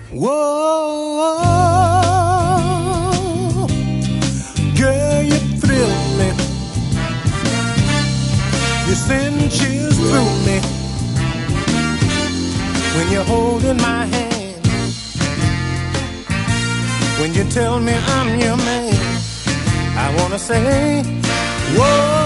Whoa, girl, you thrill me. You send chills through me when you're holding my hand. When you tell me I'm your man, I wanna say, whoa.